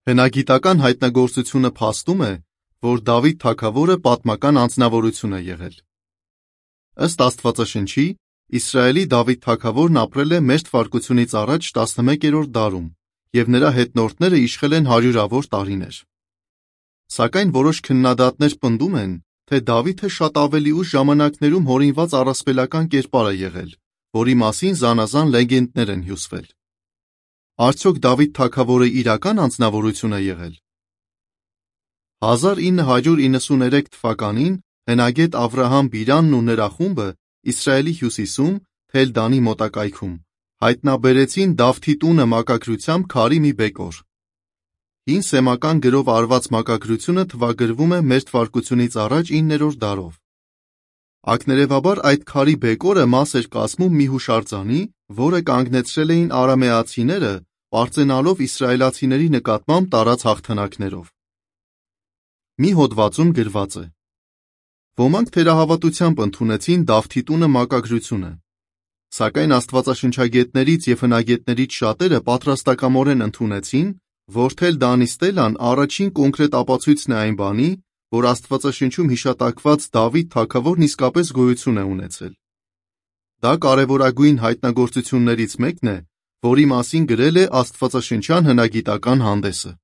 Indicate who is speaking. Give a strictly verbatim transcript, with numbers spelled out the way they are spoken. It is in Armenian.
Speaker 1: Հնագիտական հայտնագործությունը փաստում է, որ Դավիթ թագավորը պատմական անձնավորություն է եղել։ Ըստ Աստվածաշնչի, Իսրայելի Դավիթ թագավորն ապրել է մեր թվարկությունից առաջ տասնմեկերորդ դարում, և նրա հետնորդները իշխել են հարյուրավոր տարիներ։ Սակայն որոշ քննադատներ պնդում են, թե Դավիթը շատ ավելի ուշ ժամանակներում հորինված առասպելական կերպար է եղել, որի մասին զանազան լեգենդներ են հյուսվել։ Արդյոք Դավիթ թագավորը իրական անձնավորություն է եղել։ հազար ինը հարյուր իննսուներեք թվականին հնագետ Ավրահամ Բիրանն ու նրա խումբը Իսրայելի հյուսիսում, Թել-Դանի մոտակայքում, հայտնաբերեցին Դավթի տունը մակագրությամբ քարի մի բեկոր։ Հին սեմական գրով արված մակագրությունը թվագրվում է մեր թվարկությունից առաջ իններորդ դարով։ Ակներևաբար այդ քարի բեկորը մաս էր կազմում մի հուշարձանի, որը կանգնեցրել էին արամեացիները, պարծենալով իսրայելացիների նկատմամբ տարած հաղթանակներով։ Մի հոդվածում գրված է. Ոմանք թերահավատությամբ ընդունեցին Դավթի տունը մակագրությունը, սակայն աստվածաշնչագետներից և հնագետներից շատերը պատրաստակամորեն ընդունեցին, որ Թել-Դանի ստելան առաջին կոնկրետ ապացույցն է այն բանի, որ Աստվածաշնչում հիշատակված Դավիթ թագավորն իսկապես գոյություն է ունեցել։ Դա կարևորագույն հայտնագործություններից մեկն է, որի մասին գրել է աստվածաշնչյան հնագիտական հանդեսը։